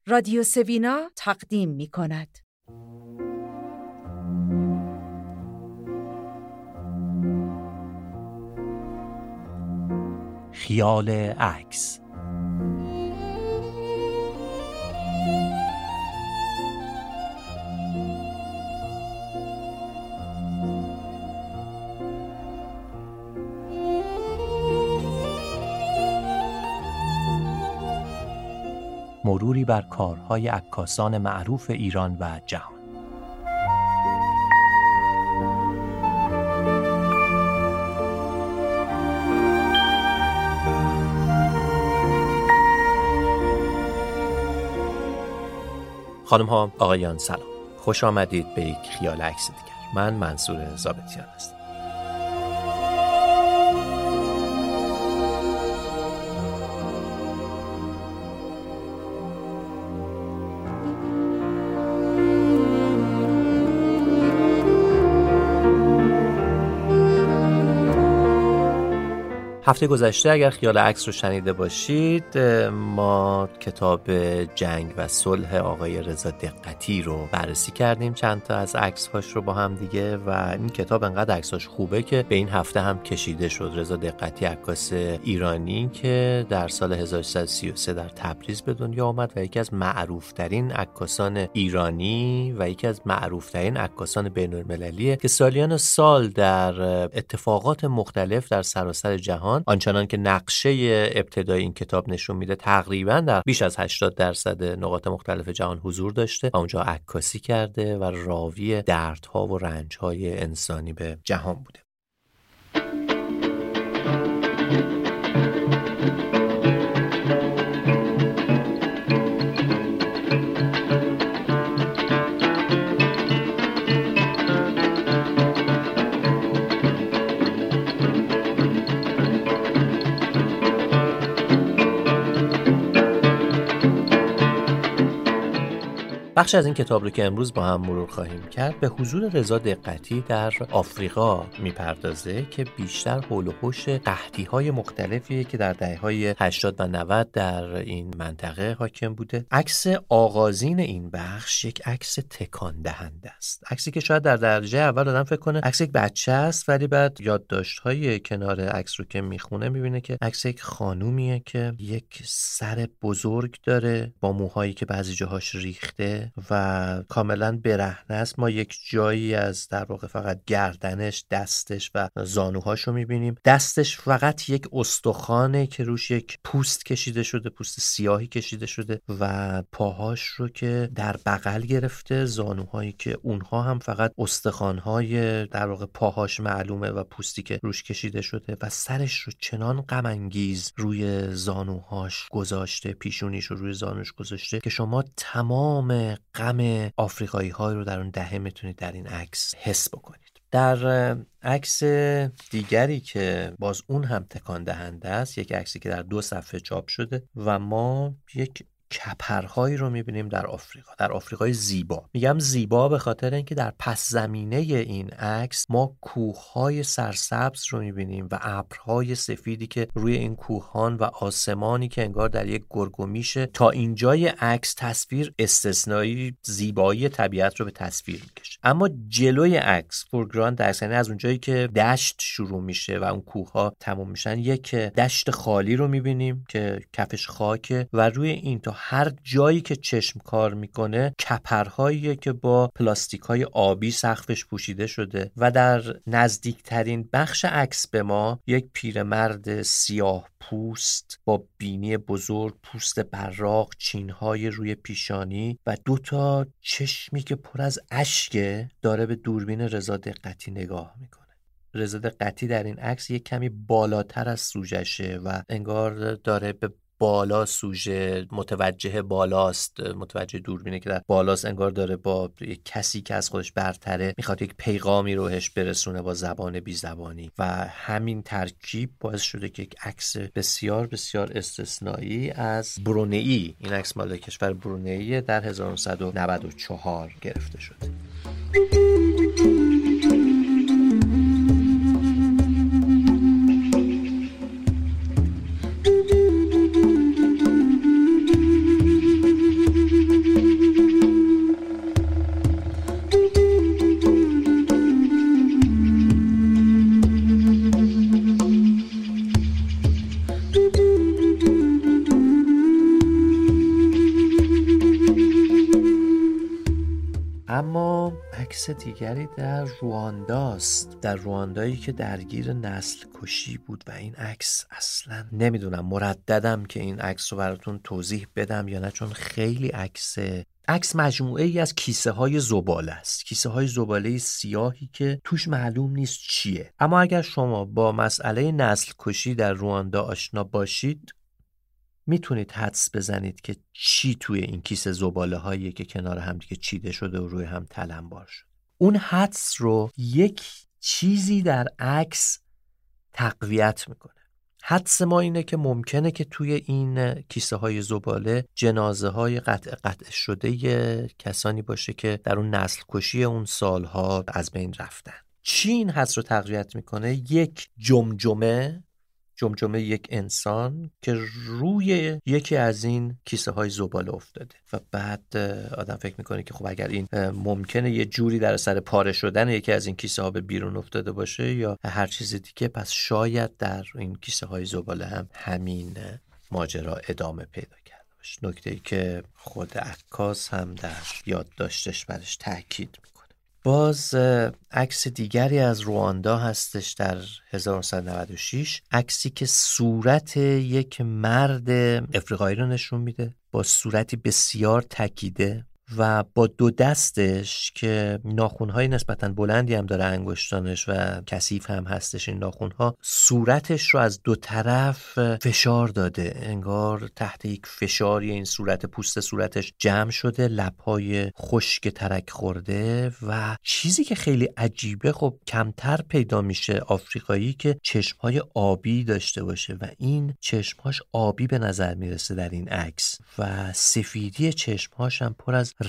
رادیو سوینا تقدیم می کند. خیال عکس. مروری بر کارهای عکاسان معروف ایران و جهان. خانم ها، آقایان سلام. خوش آمدید به یک خیال عکس دیگر. من منصور ضابطیان هستم. هفته گذشته اگر خیال عکس رو شنیده باشید، ما کتاب جنگ و صلح آقای رضا دقتی رو بررسی کردیم، چند تا از عکس‌هاش رو با هم دیگه، و این کتاب انقدر عکساش خوبه که به این هفته هم کشیده شد. رضا دقتی عکاس ایرانی که در سال 1333 در تبریز به دنیا آمد و یکی از معروف‌ترین عکاسان ایرانی و یکی از معروف‌ترین عکاسان بین‌المللیه که سالیان سال در اتفاقات مختلف در سراسر جهان، آنچنان که نقشه ابتدای این کتاب نشون میده، تقریبا در بیش از 80% نقاط مختلف جهان حضور داشته و اونجا عکاسی کرده و راوی دردها و رنجهای انسانی به جهان بوده. بخش از این کتاب رو که امروز با هم مرور خواهیم کرد به حضور رضا دقتی در آفریقا میپردازه که بیشتر حول و حوش قحطی‌های مختلفیه که در دهه‌های 80 و 90 در این منطقه حاکم بوده. عکس آغازین این بخش یک عکس تکان دهنده است. عکسی که شاید در درجه اول آدم فکر کنه عکس یک بچه است، ولی بعد یادداشت‌های کنار عکس رو که میخونه میبینه که عکس یک خانومیه که یک سر بزرگ داره با موهایی که بعضی جاهاش ریخته و کاملا برهنه است. ما یک جایی از در واقع فقط گردنش، دستش و زانوهاش رو میبینیم. دستش فقط یک استخوانه که روش یک پوست کشیده شده، پوست سیاهی کشیده شده، و پاهاش رو که در بغل گرفته، زانوهایی که اونها هم فقط استخوانهای در واقع پاهاش معلومه و پوستی که روش کشیده شده، و سرش رو چنان غم انگیز روی زانوهاش گذاشته، پیشونیش رو روی زانوش گذاشته که شما تمام غم آفریقایی ها رو در اون دهه میتونید در این عکس حس بکنید. در عکس دیگری که باز اون هم تکان دهنده است، یک عکسی که در 2 صفحه چاپ شده و ما یک کپرهایی رو میبینیم در آفریقا، در آفریقای زیبا. میگم زیبا به خاطر اینکه در پس زمینه این عکس ما کوههای سرسبز رو میبینیم و ابرهای سفیدی که روی این کوهان و آسمانی که انگار در یک گرگومیشه. تا اینجای عکس تصویر استثنایی زیبایی طبیعت رو به تصویر میکشه، اما جلوی عکس، فورگراند عکس، یعنی از اونجایی که دشت شروع میشه و اون کوهها تموم میشن، یک دشت خالی رو میبینیم که کفش خاکه و روی این تا هر جایی که چشم کار میکنه کپرهایی که با پلاستیک‌های آبی سقفش پوشیده شده، و در نزدیکترین بخش عکس به ما یک پیرمرد سیاه پوست با بینی بزرگ، پوست براق، چینهای روی پیشانی و 2 چشمی که پر از اشکه داره به دوربین رضا دقتی نگاه میکنه. رضا دقتی در این عکس یک کمی بالاتر از سوژشه و انگار داره به بالا سوژه متوجه بالاست، متوجه دوربینه که در بالاست، انگار داره با یک کسی که از خودش برتره میخواد یک پیغامی روش برسونه با زبان بی زبانی، و همین ترکیب باعث شده که یک عکس بسیار بسیار استثنایی از برونئی، این عکس مال کشور برونئی، در 1994 گرفته شده. اما عکس دیگری در روانداست، در رواندایی که درگیر نسل کشی بود و این عکس اصلا نمیدونم مرددم که این عکس رو براتون توضیح بدم یا نه، چون خیلی عکس مجموعه ای از کیسه های زباله است، کیسه های زباله سیاهی که توش معلوم نیست چیه. اما اگر شما با مسئله نسل کشی در رواندا آشنا باشید میتونید حدس بزنید که چی توی این کیسه زباله هایی که کنار هم دیگه چیده شده و روی هم تلمبار شده. اون حدس رو یک چیزی در عکس تقویت میکنه. حدس ما اینه که ممکنه که توی این کیسه های زباله جنازه های قطع شده کسانی باشه که در اون نسل کشی اون سالها از بین رفتن. چی این حدس رو تقویت میکنه؟ یک جمجمه یک انسان که روی یکی از این کیسه های زباله افتاده و بعد آدم فکر میکنه که خب اگر این ممکنه یه جوری در اثر پاره شدن یکی از این کیسه ها به بیرون افتاده باشه یا هر چیز دیگه، پس شاید در این کیسه های زباله هم همین ماجرا ادامه پیدا کرده باشه. نکته‌ای که خود عکاس هم در یادداشتش برش تاکید میکنه. باز عکس دیگری از رواندا هستش در 1996، عکسی که صورت یک مرد افریقایی رو نشون میده با صورتی بسیار تکیده و با دو دستش که ناخن‌های نسبتاً بلندی هم داره انگشتانش و کثیف هم هستش این ناخن‌ها، صورتش رو از دو طرف فشار داده، انگار تحت یک فشاری این صورت، پوست صورتش جمع شده، لب‌های خشک ترک خورده و چیزی که خیلی عجیبه، خب کمتر پیدا میشه آفریقایی که چشم‌های آبی داشته باشه و این چشم‌هاش آبی به نظر میرسه در این عکس و سفیدی چشم‌هاش هم پر از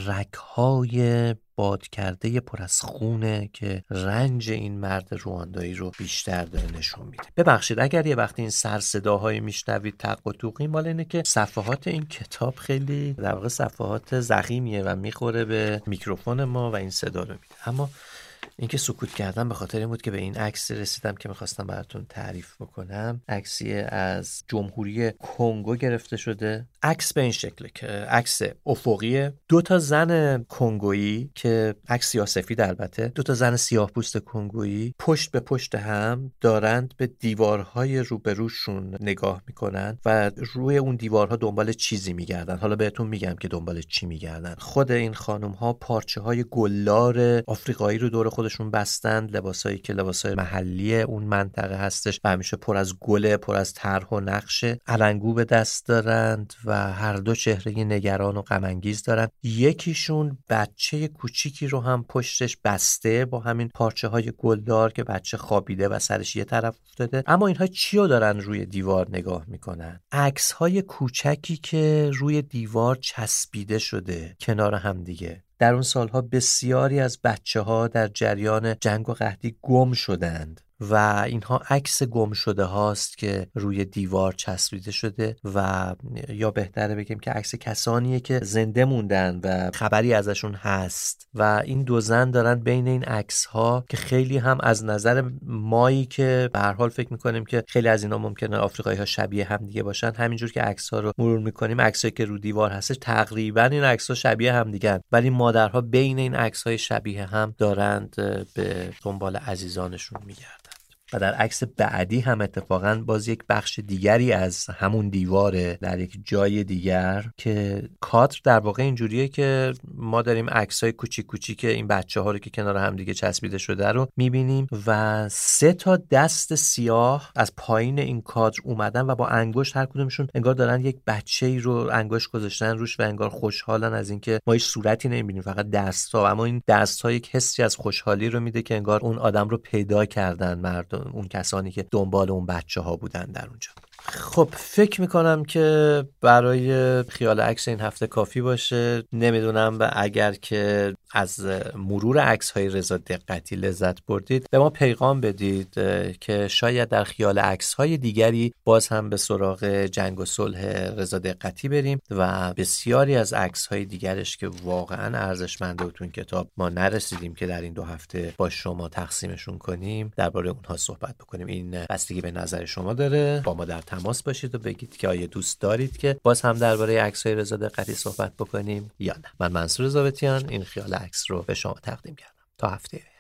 رگ‌های باد کرده پر از خونه که رنج این مرد رواندایی رو بیشتر داره نشون میده. ببخشید اگر یه وقتی این سر صداهایی میشنوید تق و توقی، مال اینه که صفحات این کتاب خیلی در واقع صفحات ضخیمیه و میخوره به میکروفون ما و این صدا رو میده. اما اینکه سکوت کردم به خاطر این بود که به این عکس رسیدم که میخواستم براتون تعریف بکنم. عکسی از جمهوری کنگو گرفته شده. عکس به این شکله که عکس افقیه، دو تا زن کنگویی که عکس سیاه‌سفید، البته دو تا زن سیاه‌پوست کنگویی پشت به پشت هم دارند به دیوارهای روبروشون نگاه میکنن و روی اون دیوارها دنبال چیزی میگردن. حالا بهتون میگم که دنبال چی میگردن. خود این خانم‌ها پارچه‌های گلار آفریقایی رو دور خودشون بستند، لباسایی که لباسای محلی اون منطقه هستش و همیشه پر از گل، پر از طرح و نقشه. علنگو به دست دارند و هر دو چهره نگران و غم انگیز دارن. یکیشون بچه کوچیکی رو هم پشتش بسته با همین پارچه‌های گلدار که بچه خوابیده و سرش یه طرف افتاده. اما اینها چیو دارن روی دیوار نگاه میکنن؟ عکس‌های کوچکی که روی دیوار چسبیده شده کنار هم دیگه. در اون سالها بسیاری از بچه‌ها در جریان جنگ و قحطی گم شدند و اینها عکس گم شده هاست که روی دیوار چسبیده شده و یا بهتره بگیم که عکس کسانیه که زنده موندن و خبری ازشون هست و این دو زن دارن بین این عکس ها که خیلی هم از نظر مایی که به هر حال فکر میکنیم که خیلی از اینا ممکنه آفریقایی ها شبیه هم دیگه باشن، همینجور که عکس ها رو مرور میکنیم عکسایی که رو دیوار هستش تقریبا این عکس ها شبیه هم دیگه، ولی مادرها بین این عکس های شبیه هم دارند به دنبال عزیزانشون میگردن. و در عکس بعدی هم اتفاقاً باز یک بخش دیگری از همون دیواره در یک جای دیگر که کادر در واقع اینجوریه که ما داریم عکسای کوچیک کوچیک این بچه‌ها رو که کنار هم دیگه چسبیده شده رو می‌بینیم و 3 تا دست سیاه از پایین این کادر اومدن و با انگشت هر کدومشون انگار دارن یک بچه‌ای رو انگشت گذاشتن روش و انگار خوشحالن از اینکه ما هیچ صورتی نمی‌بینیم، فقط دست‌ها، اما این دست‌ها یک حسی از خوشحالی رو میده که انگار اون آدم رو پیدا کردن، مردم اون کسانی که دنبال اون بچه‌ها بودن در اونجا. خب فکر میکنم که برای خیال عکس این هفته کافی باشه. نمیدونم و اگر که از مرور عکس‌های رضا دقتی لذت بردید به ما پیغام بدید که شاید در خیال عکس‌های دیگری باز هم به سراغ جنگ و صلح رضا دقتی بریم و بسیاری از عکس‌های دیگرش که واقعا ارزشمنده و تو این کتاب ما نرسیدیم که در این 2 هفته با شما تقسیمشون کنیم درباره اونها صحبت بکنیم. این بستگی به نظر شما داره. با ما در تماس باشید و بگید که آیا دوست دارید که باز هم درباره عکس‌های رضا دقتی صحبت بکنیم یا نه. من منصور ضابطیان این خیال عکس رو به شما تقدیم کردم. تا هفته